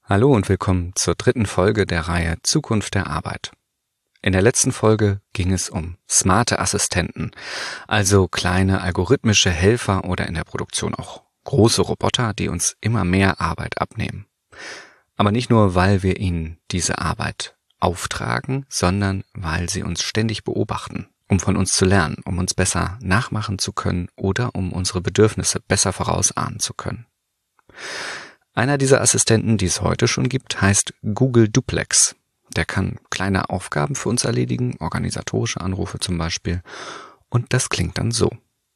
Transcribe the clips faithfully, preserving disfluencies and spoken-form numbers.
Hallo und willkommen zur dritten Folge der Reihe Zukunft der Arbeit. In der letzten Folge ging es um smarte Assistenten, also kleine algorithmische Helfer oder in der Produktion auch große Roboter, die uns immer mehr Arbeit abnehmen. Aber nicht nur, weil wir ihnen diese Arbeit auftragen, sondern weil sie uns ständig beobachten, um von uns zu lernen, um uns besser nachmachen zu können oder um unsere Bedürfnisse besser vorausahnen zu können. Einer dieser Assistenten, die es heute schon gibt, heißt Google Duplex. Der kann kleine Aufgaben für uns erledigen, organisatorische Anrufe zum Beispiel. Und das klingt dann so.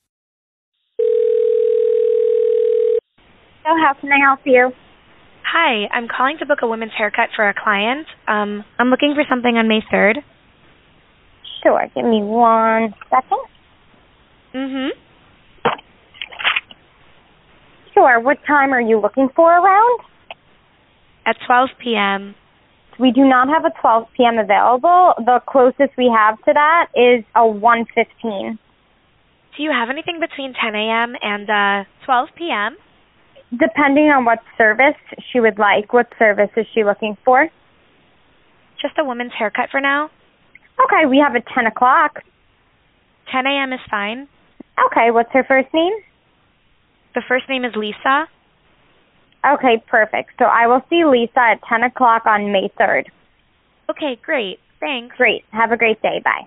So how can I help you? Hi, I'm calling to book a women's haircut for a client. Um, I'm looking for something on May third. Sure, give me one second. Mm-hmm. Sure, what time are you looking for around? At twelve p.m. We do not have a twelve p.m. available. The closest we have to that is a one fifteen. Do you have anything between ten a.m. and uh, twelve p.m.? Depending on what service she would like. What service is she looking for? Just a woman's haircut for now. Okay, we have a ten o'clock. ten a.m. is fine. Okay, what's her first name? The first name is Lisa. Okay, perfect. So I will see Lisa at ten o'clock on May third. Okay, great. Thanks. Great. Have a great day. Bye.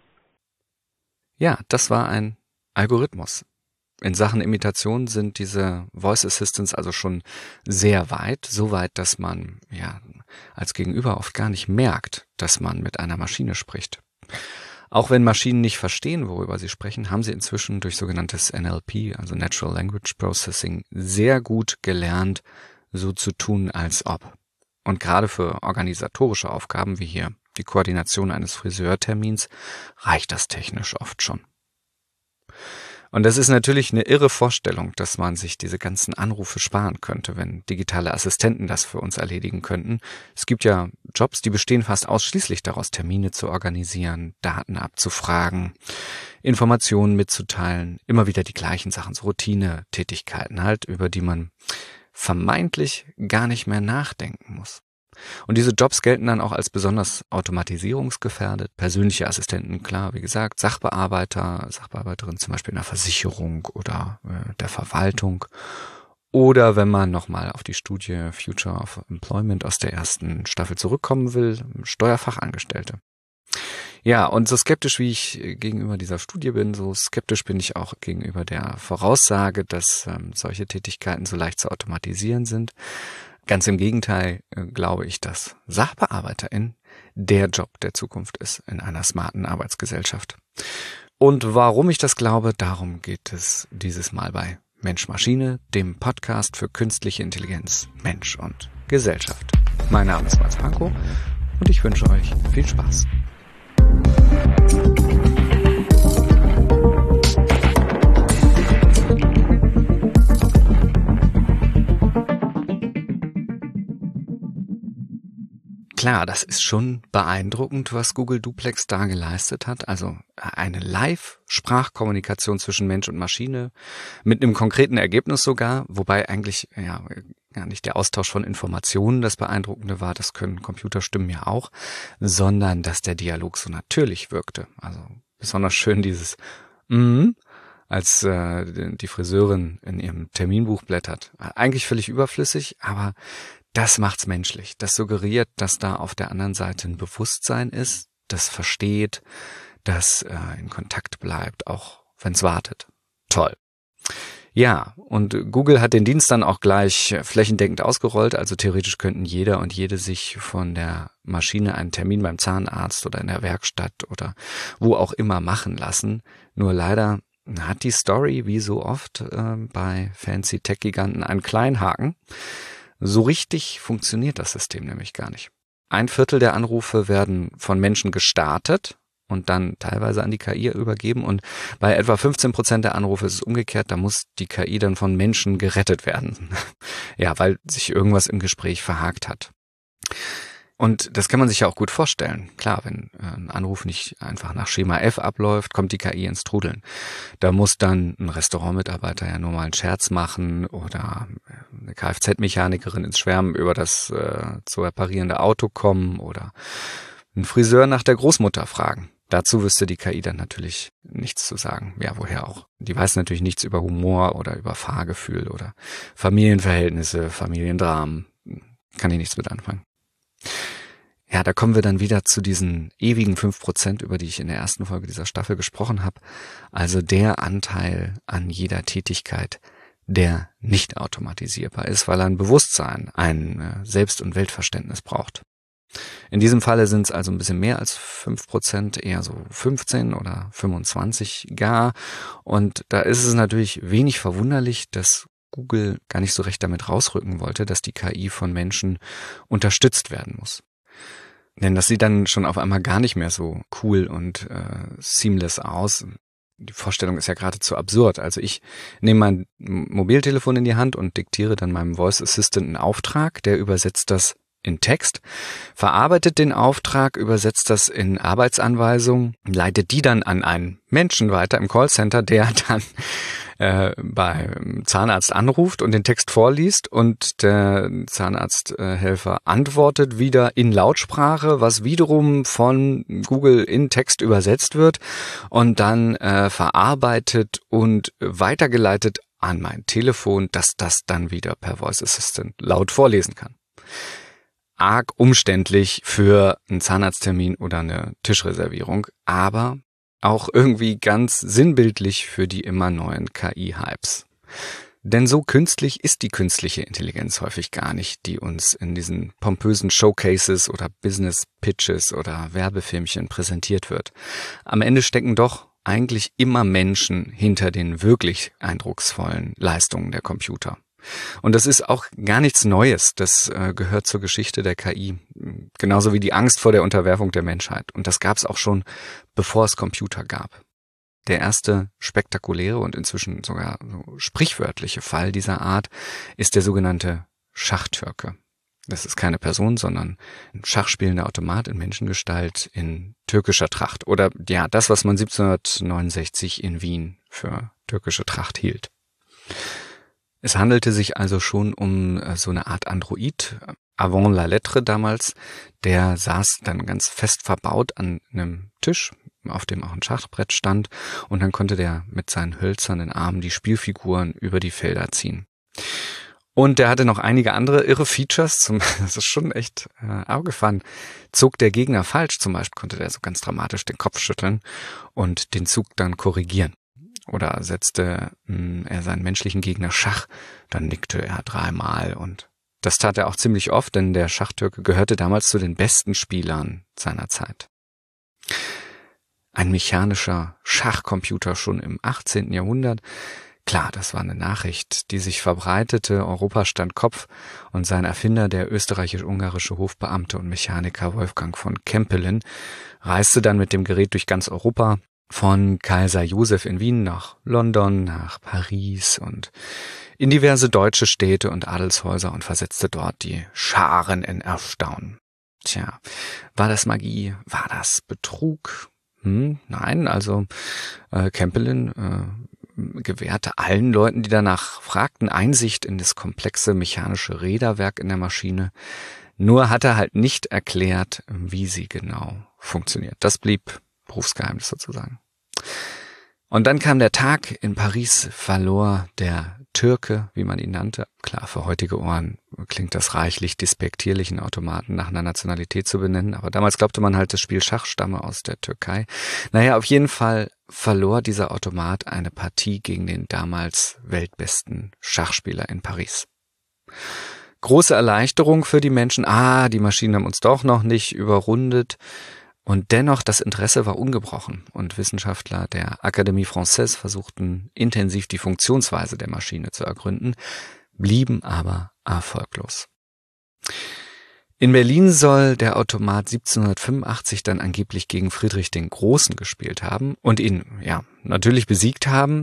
Ja, das war ein Algorithmus. In Sachen Imitation sind diese Voice Assistants also schon sehr weit, so weit, dass man ja als Gegenüber oft gar nicht merkt, dass man mit einer Maschine spricht. Auch wenn Maschinen nicht verstehen, worüber sie sprechen, haben sie inzwischen durch sogenanntes N L P, also Natural Language Processing, sehr gut gelernt, so zu tun, als ob. Und gerade für organisatorische Aufgaben wie hier die Koordination eines Friseurtermins reicht das technisch oft schon. Und das ist natürlich eine irre Vorstellung, dass man sich diese ganzen Anrufe sparen könnte, wenn digitale Assistenten das für uns erledigen könnten. Es gibt ja Jobs, die bestehen fast ausschließlich daraus, Termine zu organisieren, Daten abzufragen, Informationen mitzuteilen, immer wieder die gleichen Sachen, so Routine-Tätigkeiten halt, über die man vermeintlich gar nicht mehr nachdenken muss. Und diese Jobs gelten dann auch als besonders automatisierungsgefährdet. Persönliche Assistenten, klar, wie gesagt, Sachbearbeiter, Sachbearbeiterin zum Beispiel in der Versicherung oder äh, der Verwaltung. Oder wenn man nochmal auf die Studie Future of Employment aus der ersten Staffel zurückkommen will, Steuerfachangestellte. Ja, und so skeptisch wie ich gegenüber dieser Studie bin, so skeptisch bin ich auch gegenüber der Voraussage, dass ähm, solche Tätigkeiten so leicht zu automatisieren sind. Ganz im Gegenteil äh, glaube ich, dass SachbearbeiterIn der Job der Zukunft ist in einer smarten Arbeitsgesellschaft. Und warum ich das glaube, darum geht es dieses Mal bei Mensch-Maschine, dem Podcast für künstliche Intelligenz, Mensch und Gesellschaft. Mein Name ist Mats Pankow und ich wünsche euch viel Spaß. Klar, das ist schon beeindruckend, was Google Duplex da geleistet hat. Also eine Live-Sprachkommunikation zwischen Mensch und Maschine mit einem konkreten Ergebnis sogar, wobei eigentlich ja gar nicht der Austausch von Informationen das Beeindruckende war, das können Computerstimmen ja auch, sondern dass der Dialog so natürlich wirkte. Also besonders schön dieses mm, als äh, die Friseurin in ihrem Terminbuch blättert. Eigentlich völlig überflüssig, aber das macht's menschlich. Das suggeriert, dass da auf der anderen Seite ein Bewusstsein ist, das versteht, das äh, in Kontakt bleibt, auch wenn's wartet. Toll. Ja, und Google hat den Dienst dann auch gleich flächendeckend ausgerollt. Also theoretisch könnten jeder und jede sich von der Maschine einen Termin beim Zahnarzt oder in der Werkstatt oder wo auch immer machen lassen. Nur leider hat die Story, wie so oft äh, bei fancy Tech-Giganten, einen kleinen Haken. So richtig funktioniert das System nämlich gar nicht. Ein Viertel der Anrufe werden von Menschen gestartet und dann teilweise an die K I übergeben und bei etwa fünfzehn Prozent der Anrufe ist es umgekehrt, da muss die K I dann von Menschen gerettet werden. Ja, weil sich irgendwas im Gespräch verhakt hat. Und das kann man sich ja auch gut vorstellen. Klar, wenn ein Anruf nicht einfach nach Schema F abläuft, kommt die K I ins Trudeln. Da muss dann ein Restaurantmitarbeiter ja nur mal einen Scherz machen oder eine Kfz-Mechanikerin ins Schwärmen über das äh, zu reparierende Auto kommen oder ein Friseur nach der Großmutter fragen. Dazu wüsste die K I dann natürlich nichts zu sagen. Ja, woher auch? Die weiß natürlich nichts über Humor oder über Fahrgefühl oder Familienverhältnisse, Familiendramen. Kann ich nichts mit anfangen. Ja, da kommen wir dann wieder zu diesen ewigen fünf Prozent, über die ich in der ersten Folge dieser Staffel gesprochen habe. Also der Anteil an jeder Tätigkeit, der nicht automatisierbar ist, weil er ein Bewusstsein, ein Selbst- und Weltverständnis braucht. In diesem Falle sind es also ein bisschen mehr als fünf Prozent, eher so fünfzehn oder fünfundzwanzig gar. Und da ist es natürlich wenig verwunderlich, dass Google gar nicht so recht damit rausrücken wollte, dass die K I von Menschen unterstützt werden muss. Denn das sieht dann schon auf einmal gar nicht mehr so cool und äh, seamless aus. Die Vorstellung ist ja geradezu absurd. Also ich nehme mein Mobiltelefon in die Hand und diktiere dann meinem Voice Assistant einen Auftrag, der übersetzt das in Text, verarbeitet den Auftrag, übersetzt das in Arbeitsanweisungen, leitet die dann an einen Menschen weiter im Callcenter, der dann äh, beim Zahnarzt anruft und den Text vorliest und der Zahnarzthelfer äh, antwortet wieder in Lautsprache, was wiederum von Google in Text übersetzt wird und dann äh, verarbeitet und weitergeleitet an mein Telefon, dass das dann wieder per Voice Assistant laut vorlesen kann. Arg umständlich für einen Zahnarzttermin oder eine Tischreservierung, aber auch irgendwie ganz sinnbildlich für die immer neuen K I-Hypes. Denn so künstlich ist die künstliche Intelligenz häufig gar nicht, die uns in diesen pompösen Showcases oder Business-Pitches oder Werbefilmchen präsentiert wird. Am Ende stecken doch eigentlich immer Menschen hinter den wirklich eindrucksvollen Leistungen der Computer. Und das ist auch gar nichts Neues. Das äh, gehört zur Geschichte der K I. Genauso wie die Angst vor der Unterwerfung der Menschheit. Und das gab es auch schon, bevor es Computer gab. Der erste spektakuläre und inzwischen sogar so sprichwörtliche Fall dieser Art ist der sogenannte Schachtürke. Das ist keine Person, sondern ein schachspielender Automat in Menschengestalt in türkischer Tracht. Oder ja, das, was man siebzehnhundertneunundsechzig in Wien für türkische Tracht hielt. Es handelte sich also schon um so eine Art Android, avant la lettre damals, der saß dann ganz fest verbaut an einem Tisch, auf dem auch ein Schachbrett stand, und dann konnte der mit seinen hölzernen Armen die Spielfiguren über die Felder ziehen. Und der hatte noch einige andere irre Features, zum, das ist schon echt äh, aufgefallen. Zog der Gegner falsch, zum Beispiel konnte der so ganz dramatisch den Kopf schütteln und den Zug dann korrigieren. Oder setzte mh, er seinen menschlichen Gegner Schach, dann nickte er dreimal. Und das tat er auch ziemlich oft, denn der Schachtürke gehörte damals zu den besten Spielern seiner Zeit. Ein mechanischer Schachcomputer schon im achtzehnten Jahrhundert. Klar, das war eine Nachricht, die sich verbreitete, Europa stand Kopf, und sein Erfinder, der österreichisch-ungarische Hofbeamte und Mechaniker Wolfgang von Kempelen, reiste dann mit dem Gerät durch ganz Europa, von Kaiser Joseph in Wien nach London, nach Paris und in diverse deutsche Städte und Adelshäuser und versetzte dort die Scharen in Erstaunen. Tja, war das Magie? War das Betrug? Hm, nein, also äh, Kempelen äh, gewährte allen Leuten, die danach fragten, Einsicht in das komplexe mechanische Räderwerk in der Maschine. Nur hat er halt nicht erklärt, wie sie genau funktioniert. Das blieb Berufsgeheimnis sozusagen. Und dann kam der Tag, in Paris verlor der Türke, wie man ihn nannte, klar, für heutige Ohren klingt das reichlich despektierlich, einen Automaten nach einer Nationalität zu benennen, aber damals glaubte man halt, das Spiel Schach stamme aus der Türkei. Naja, auf jeden Fall verlor dieser Automat eine Partie gegen den damals weltbesten Schachspieler in Paris. Große Erleichterung für die Menschen, ah, die Maschinen haben uns doch noch nicht überrundet. Und dennoch, das Interesse war ungebrochen und Wissenschaftler der Académie Française versuchten intensiv die Funktionsweise der Maschine zu ergründen, blieben aber erfolglos. In Berlin soll der Automat siebzehnhundertfünfundachtzig dann angeblich gegen Friedrich den Großen gespielt haben und ihn, ja, natürlich besiegt haben.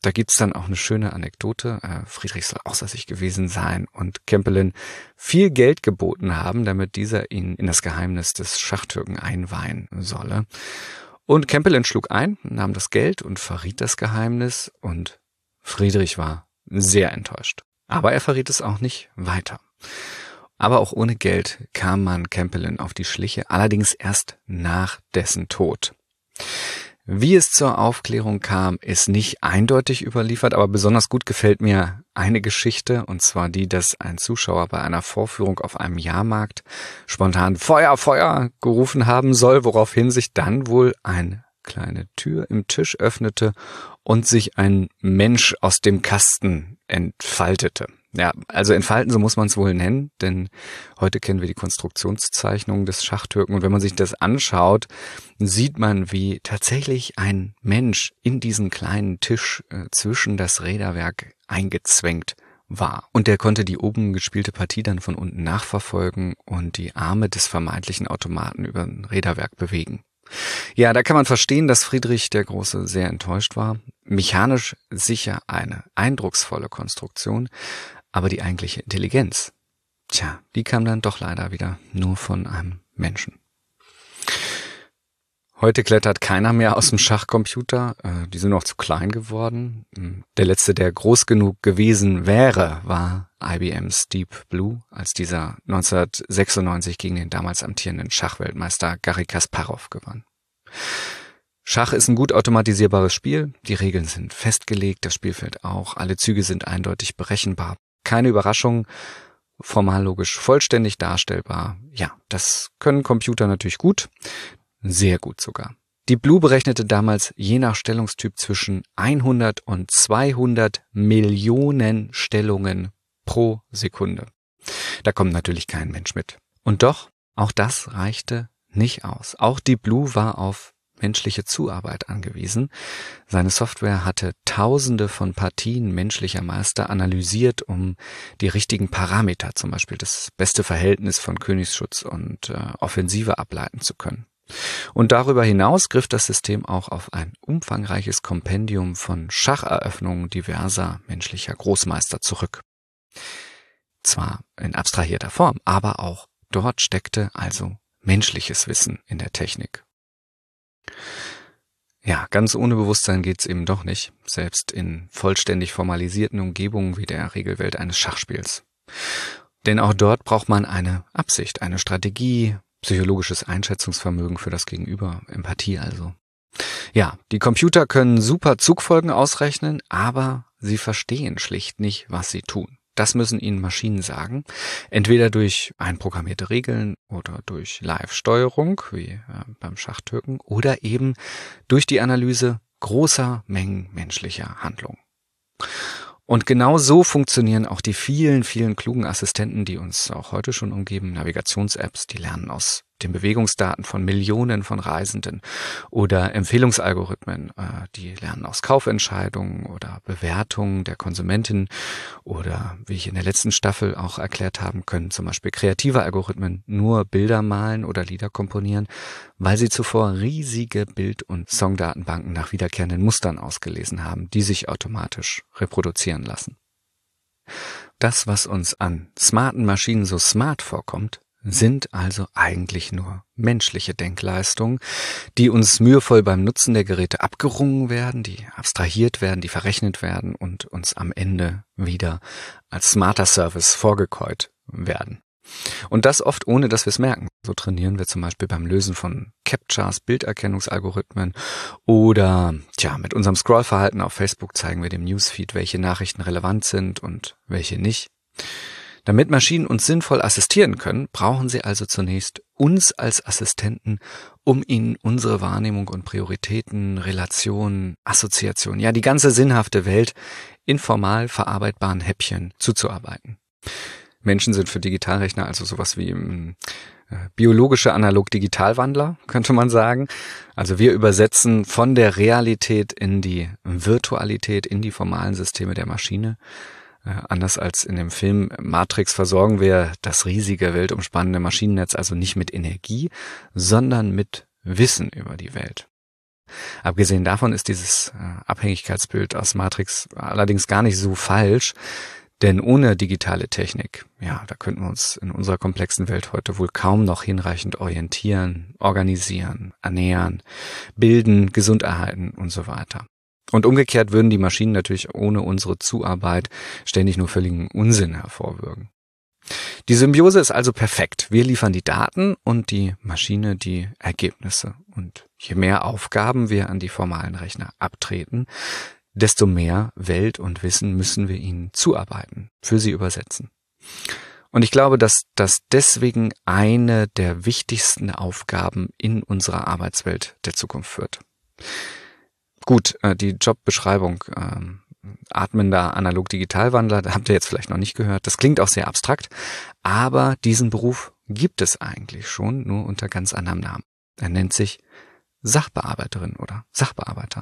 Da gibt's dann auch eine schöne Anekdote. Äh, Friedrich soll außer gewesen sein und Campbellin viel Geld geboten haben, damit dieser ihn in das Geheimnis des Schachtürken einweihen solle. Und Campbellin schlug ein, nahm das Geld und verriet das Geheimnis und Friedrich war sehr enttäuscht. Aber er verriet es auch nicht weiter. Aber auch ohne Geld kam man Campbellin auf die Schliche, allerdings erst nach dessen Tod. Wie es zur Aufklärung kam, ist nicht eindeutig überliefert, aber besonders gut gefällt mir eine Geschichte, und zwar die, dass ein Zuschauer bei einer Vorführung auf einem Jahrmarkt spontan Feuer, Feuer gerufen haben soll, woraufhin sich dann wohl eine kleine Tür im Tisch öffnete und sich ein Mensch aus dem Kasten entfaltete. Ja, also entfalten, so muss man es wohl nennen, denn heute kennen wir die Konstruktionszeichnung des Schachtürken und wenn man sich das anschaut, sieht man, wie tatsächlich ein Mensch in diesen kleinen Tisch äh, zwischen das Räderwerk eingezwängt war. Und der konnte die oben gespielte Partie dann von unten nachverfolgen und die Arme des vermeintlichen Automaten über ein Räderwerk bewegen. Ja, da kann man verstehen, dass Friedrich der Große sehr enttäuscht war. Mechanisch sicher eine eindrucksvolle Konstruktion, aber die eigentliche Intelligenz, tja, die kam dann doch leider wieder nur von einem Menschen. Heute klettert keiner mehr aus dem Schachcomputer, die sind noch zu klein geworden. Der letzte, der groß genug gewesen wäre, war I B M's Deep Blue, als dieser neunzehnhundertsechsundneunzig gegen den damals amtierenden Schachweltmeister Garry Kasparow gewann. Schach ist ein gut automatisierbares Spiel, die Regeln sind festgelegt, das Spielfeld auch, alle Züge sind eindeutig berechenbar. Keine Überraschung, formal logisch vollständig darstellbar. Ja, das können Computer natürlich gut, sehr gut sogar. Die Blue berechnete damals je nach Stellungstyp zwischen hundert und zweihundert Millionen Stellungen pro Sekunde. Da kommt natürlich kein Mensch mit. Und doch, auch das reichte nicht aus. Auch die Blue war auf menschliche Zuarbeit angewiesen. Seine Software hatte Tausende von Partien menschlicher Meister analysiert, um die richtigen Parameter, zum Beispiel das beste Verhältnis von Königsschutz und äh, Offensive ableiten zu können. Und darüber hinaus griff das System auch auf ein umfangreiches Kompendium von Schacheröffnungen diverser menschlicher Großmeister zurück. Zwar in abstrahierter Form, aber auch dort steckte also menschliches Wissen in der Technik. Ja, ganz ohne Bewusstsein geht's eben doch nicht, selbst in vollständig formalisierten Umgebungen wie der Regelwelt eines Schachspiels. Denn auch dort braucht man eine Absicht, eine Strategie, psychologisches Einschätzungsvermögen für das Gegenüber, Empathie also. Ja, die Computer können super Zugfolgen ausrechnen, aber sie verstehen schlicht nicht, was sie tun. Das müssen ihnen Maschinen sagen, entweder durch einprogrammierte Regeln oder durch Live-Steuerung, wie äh, beim Schachtürken, oder eben durch die Analyse großer Mengen menschlicher Handlungen. Und genau so funktionieren auch die vielen, vielen klugen Assistenten, die uns auch heute schon umgeben, Navigations-Apps, die lernen aus den Bewegungsdaten von Millionen von Reisenden oder Empfehlungsalgorithmen, die lernen aus Kaufentscheidungen oder Bewertungen der Konsumentin oder, wie ich in der letzten Staffel auch erklärt haben, können zum Beispiel kreative Algorithmen nur Bilder malen oder Lieder komponieren, weil sie zuvor riesige Bild- und Songdatenbanken nach wiederkehrenden Mustern ausgelesen haben, die sich automatisch reproduzieren lassen. Das, was uns an smarten Maschinen so smart vorkommt, sind also eigentlich nur menschliche Denkleistungen, die uns mühevoll beim Nutzen der Geräte abgerungen werden, die abstrahiert werden, die verrechnet werden und uns am Ende wieder als smarter Service vorgekäut werden. Und das oft ohne, dass wir es merken. So trainieren wir zum Beispiel beim Lösen von Captchas, Bilderkennungsalgorithmen oder tja, mit unserem Scrollverhalten auf Facebook zeigen wir dem Newsfeed, welche Nachrichten relevant sind und welche nicht. Damit Maschinen uns sinnvoll assistieren können, brauchen sie also zunächst uns als Assistenten, um ihnen unsere Wahrnehmung und Prioritäten, Relationen, Assoziationen, ja die ganze sinnhafte Welt in formal verarbeitbaren Häppchen zuzuarbeiten. Menschen sind für Digitalrechner also sowas wie ähm, biologische Analog-Digitalwandler, könnte man sagen. Also wir übersetzen von der Realität in die Virtualität, in die formalen Systeme der Maschine. Anders als in dem Film Matrix versorgen wir das riesige, weltumspannende Maschinennetz also nicht mit Energie, sondern mit Wissen über die Welt. Abgesehen davon ist dieses äh, Abhängigkeitsbild aus Matrix allerdings gar nicht so falsch, denn ohne digitale Technik, ja, da könnten wir uns in unserer komplexen Welt heute wohl kaum noch hinreichend orientieren, organisieren, ernähren, bilden, gesund erhalten und so weiter. Und umgekehrt würden die Maschinen natürlich ohne unsere Zuarbeit ständig nur völligen Unsinn hervorwirken. Die Symbiose ist also perfekt. Wir liefern die Daten und die Maschine die Ergebnisse. Und je mehr Aufgaben wir an die formalen Rechner abtreten, desto mehr Welt und Wissen müssen wir ihnen zuarbeiten, für sie übersetzen. Und ich glaube, dass das deswegen eine der wichtigsten Aufgaben in unserer Arbeitswelt der Zukunft wird. Gut, die Jobbeschreibung ähm, atmender Analog-Digitalwandler, da habt ihr jetzt vielleicht noch nicht gehört. Das klingt auch sehr abstrakt, aber diesen Beruf gibt es eigentlich schon, nur unter ganz anderem Namen. Er nennt sich Sachbearbeiterin oder Sachbearbeiter.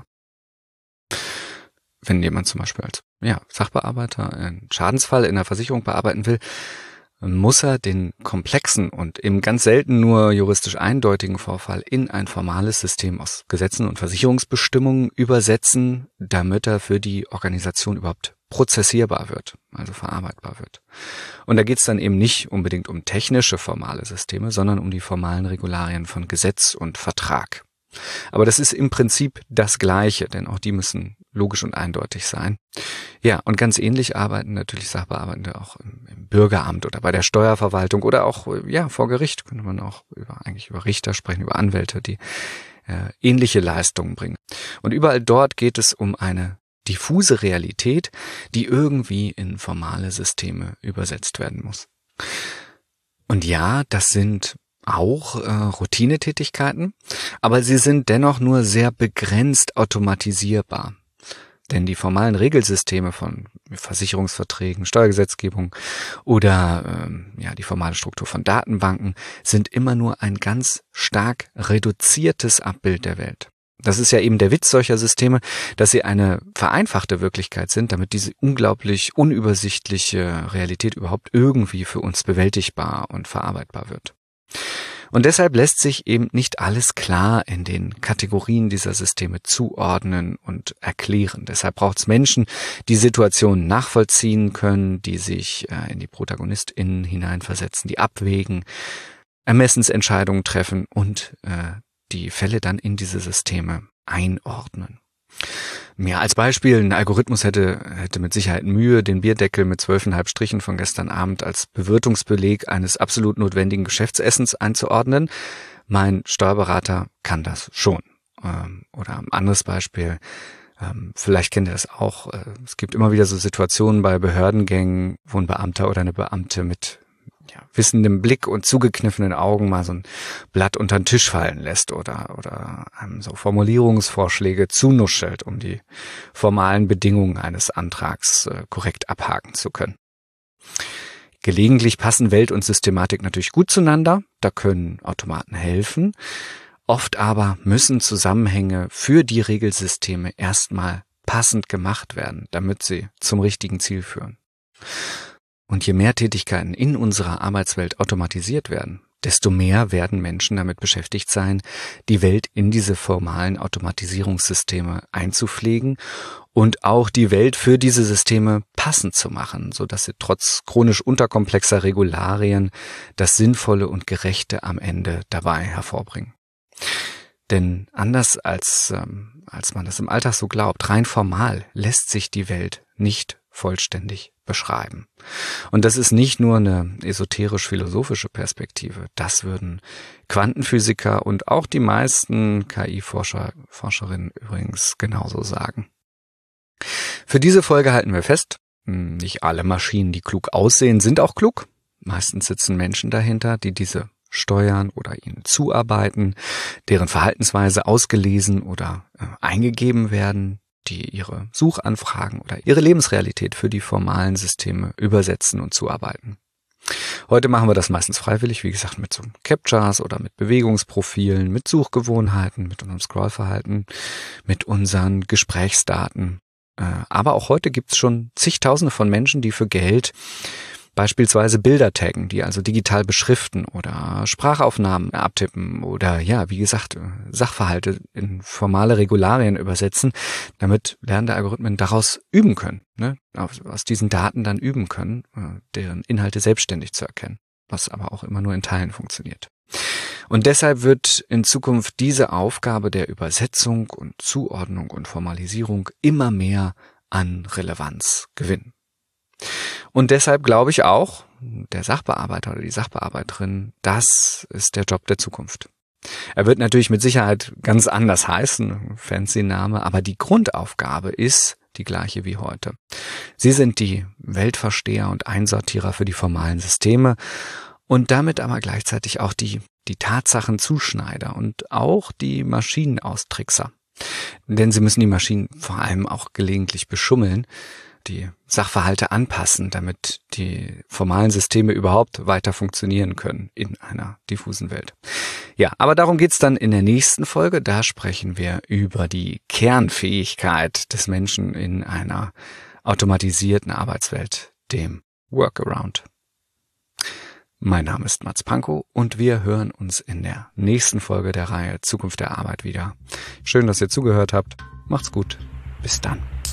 Wenn jemand zum Beispiel als ja, Sachbearbeiter einen Schadensfall in der Versicherung bearbeiten will, muss er den komplexen und eben ganz selten nur juristisch eindeutigen Vorfall in ein formales System aus Gesetzen und Versicherungsbestimmungen übersetzen, damit er für die Organisation überhaupt prozessierbar wird, also verarbeitbar wird. Und da geht es dann eben nicht unbedingt um technische formale Systeme, sondern um die formalen Regularien von Gesetz und Vertrag. Aber das ist im Prinzip das Gleiche, denn auch die müssen logisch und eindeutig sein. Ja, und ganz ähnlich arbeiten natürlich Sachbearbeitende auch im, im Bürgeramt oder bei der Steuerverwaltung oder auch ja vor Gericht. Könnte man auch über eigentlich über Richter sprechen, über Anwälte, die äh, ähnliche Leistungen bringen. Und überall dort geht es um eine diffuse Realität, die irgendwie in formale Systeme übersetzt werden muss. Und ja, das sind auch äh, Routinetätigkeiten, aber sie sind dennoch nur sehr begrenzt automatisierbar. Denn die formalen Regelsysteme von Versicherungsverträgen, Steuergesetzgebung oder ähm, ja die formale Struktur von Datenbanken sind immer nur ein ganz stark reduziertes Abbild der Welt. Das ist ja eben der Witz solcher Systeme, dass sie eine vereinfachte Wirklichkeit sind, damit diese unglaublich unübersichtliche Realität überhaupt irgendwie für uns bewältigbar und verarbeitbar wird. Und deshalb lässt sich eben nicht alles klar in den Kategorien dieser Systeme zuordnen und erklären. Deshalb braucht es Menschen, die Situationen nachvollziehen können, die sich äh, in die ProtagonistInnen hineinversetzen, die abwägen, Ermessensentscheidungen treffen und äh, die Fälle dann in diese Systeme einordnen. Ja, als Beispiel, ein Algorithmus hätte, hätte mit Sicherheit Mühe, den Bierdeckel mit zwölfeinhalb Strichen von gestern Abend als Bewirtungsbeleg eines absolut notwendigen Geschäftsessens einzuordnen. Mein Steuerberater kann das schon. Oder ein anderes Beispiel, vielleicht kennt ihr das auch, es gibt immer wieder so Situationen bei Behördengängen, wo ein Beamter oder eine Beamte mit ja, wissendem Blick und zugekniffenen Augen mal so ein Blatt unter den Tisch fallen lässt oder oder einem so Formulierungsvorschläge zunuschelt, um die formalen Bedingungen eines Antrags äh, korrekt abhaken zu können. Gelegentlich passen Welt und Systematik natürlich gut zueinander, da können Automaten helfen. Oft aber müssen Zusammenhänge für die Regelsysteme erstmal passend gemacht werden, damit sie zum richtigen Ziel führen. Und je mehr Tätigkeiten in unserer Arbeitswelt automatisiert werden, desto mehr werden Menschen damit beschäftigt sein, die Welt in diese formalen Automatisierungssysteme einzupflegen und auch die Welt für diese Systeme passend zu machen, sodass sie trotz chronisch unterkomplexer Regularien das Sinnvolle und Gerechte am Ende dabei hervorbringen. Denn anders als, ähm, als man das im Alltag so glaubt, rein formal lässt sich die Welt nicht vollständig beschreiben. Und das ist nicht nur eine esoterisch-philosophische Perspektive. Das würden Quantenphysiker und auch die meisten K I-Forscher, Forscherinnen übrigens genauso sagen. Für diese Folge halten wir fest, nicht alle Maschinen, die klug aussehen, sind auch klug. Meistens sitzen Menschen dahinter, die diese steuern oder ihnen zuarbeiten, deren Verhaltensweise ausgelesen oder äh, eingegeben werden, die ihre Suchanfragen oder ihre Lebensrealität für die formalen Systeme übersetzen und zuarbeiten. Heute machen wir das meistens freiwillig, wie gesagt, mit so Captchas oder mit Bewegungsprofilen, mit Suchgewohnheiten, mit unserem Scrollverhalten, mit unseren Gesprächsdaten. Aber auch heute gibt es schon zigtausende von Menschen, die für Geld Beispielsweise Bilder taggen, die also digital beschriften oder Sprachaufnahmen abtippen oder ja, wie gesagt, Sachverhalte in formale Regularien übersetzen, damit lernende Algorithmen daraus üben können, ne? Aus diesen Daten dann üben können, deren Inhalte selbstständig zu erkennen, was aber auch immer nur in Teilen funktioniert. Und deshalb wird in Zukunft diese Aufgabe der Übersetzung und Zuordnung und Formalisierung immer mehr an Relevanz gewinnen. Und deshalb glaube ich auch, der Sachbearbeiter oder die Sachbearbeiterin, das ist der Job der Zukunft. Er wird natürlich mit Sicherheit ganz anders heißen, fancy Name, aber die Grundaufgabe ist die gleiche wie heute. Sie sind die Weltversteher und Einsortierer für die formalen Systeme und damit aber gleichzeitig auch die, die Tatsachenzuschneider und auch die Maschinenaustrickser. Denn sie müssen die Maschinen vor allem auch gelegentlich beschummeln, die Sachverhalte anpassen, damit die formalen Systeme überhaupt weiter funktionieren können in einer diffusen Welt. Ja, aber darum geht's dann in der nächsten Folge. Da sprechen wir über die Kernfähigkeit des Menschen in einer automatisierten Arbeitswelt, dem Workaround. Mein Name ist Mats Pankow und wir hören uns in der nächsten Folge der Reihe Zukunft der Arbeit wieder. Schön, dass ihr zugehört habt. Macht's gut. Bis dann.